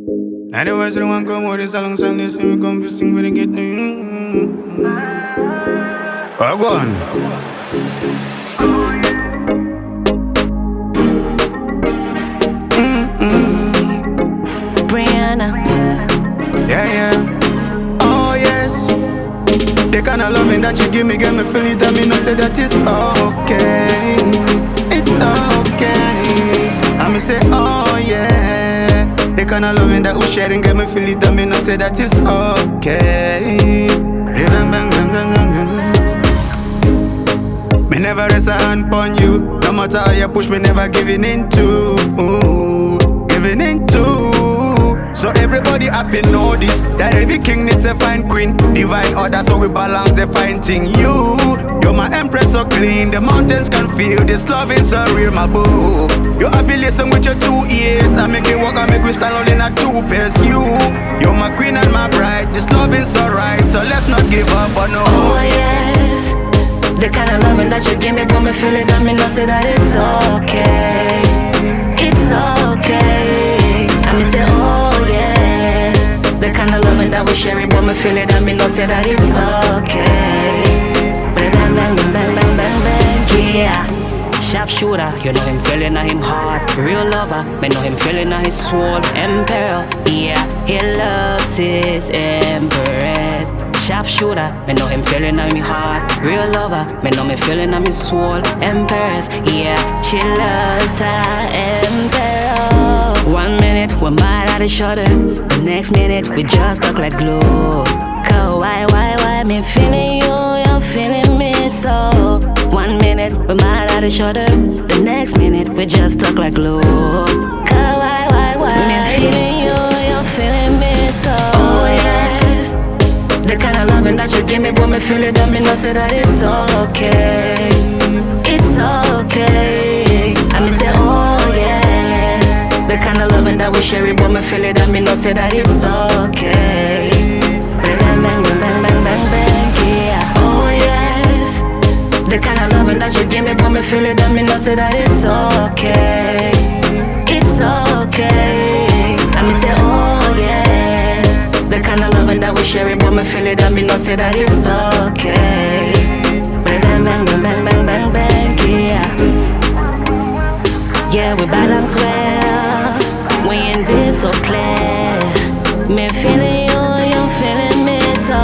Anyways, the one come with this alongside this, and we come to sing with it, get oh, go on. Brianna. Yeah. Oh, yes. The kind of loving that you give me, get me feel it, and me know say that it's okay. It's okay. And me say, oh, yeah. The kind of loving that we sharing, get me feel it, and me know say that it's okay. Me never rest a hand on you. No matter how you push me, never giving in to. Giving in to. So everybody have to know this, that every king needs a fine queen. Divine order, so we balance the fine thing. You're my empress, so clean. The mountains can feel this love is so real, my boo. You have to listen with your 2 ears. I make it walk, I make we stand all in a 2 pairs. You're my queen and my bride. This love is so right, so let's not give up on no. Oh yes, the kind of loving that you give me, got me feel it, and me know say that it's okay. It's okay. I me say, oh yeah, the kind of loving that we sharing, but me feel it, and me know say that it's okay. Bang bang bang bang bang bang bang, yeah. Sharp shooter, you know him feeling at him heart. Real lover, me know him feeling at his soul. Emperor, yeah, he loves his empress. Sharp shooter, me know him feeling at me heart. Real lover, me know me feeling at me soul. Empress, yeah, she loves her emperor. 1 minute we're mad at each other, the next minute we just talk like glue. Cause why me feeling you, you're feeling me so. 1 minute we're mad at each other, the next minute we just talk like glue. Cause why me feeling you, you're feeling me so. Oh yes, the kind of loving that you give me, but me feel it, and me know say that it's okay. It's okay. I me say, oh yeah, the kind of loving that we sharing, but me feel it, and me know say that it's okay. Bang bang bang bang bang bang bang, yeah. Oh yes, the kind of loving that you give me, but me feel it, and me know say that it's okay. It's okay. I me say, oh yeah, the kind of loving that we sharing, but me feel it, and me know say that it's okay. Bang bang bang bang bang bang bang, yeah. Yeah, we balance well, we in this so clear. Me feeling you, you're feeling me so.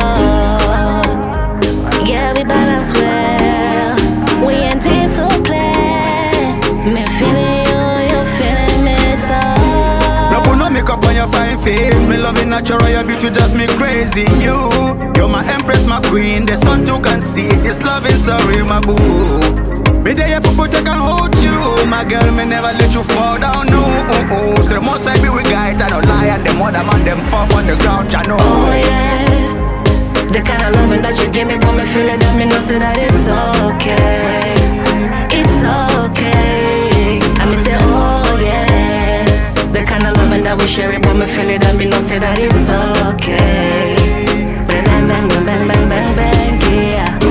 Yeah, we balance well, we in this so clear. Me feeling you, you're feeling me so. No put no makeup on your fine face. Me loving natural, your beauty just me crazy. You're my empress, my queen. The sun too can see. This love is so real, my boo. Me there for protect and hold you. My girl, me never let you fall down, no. So the most I be with guys, I don't lie. And them other man, them fuck on the ground, I know. Oh yes, the kind of loving that you give me, but me feel it, and me know say that it's okay. It's okay. I me say, oh yeah, the kind of loving that we sharing, but me feel it, and me know say that it's okay. Bang bang bang bang bang bang bang, yeah.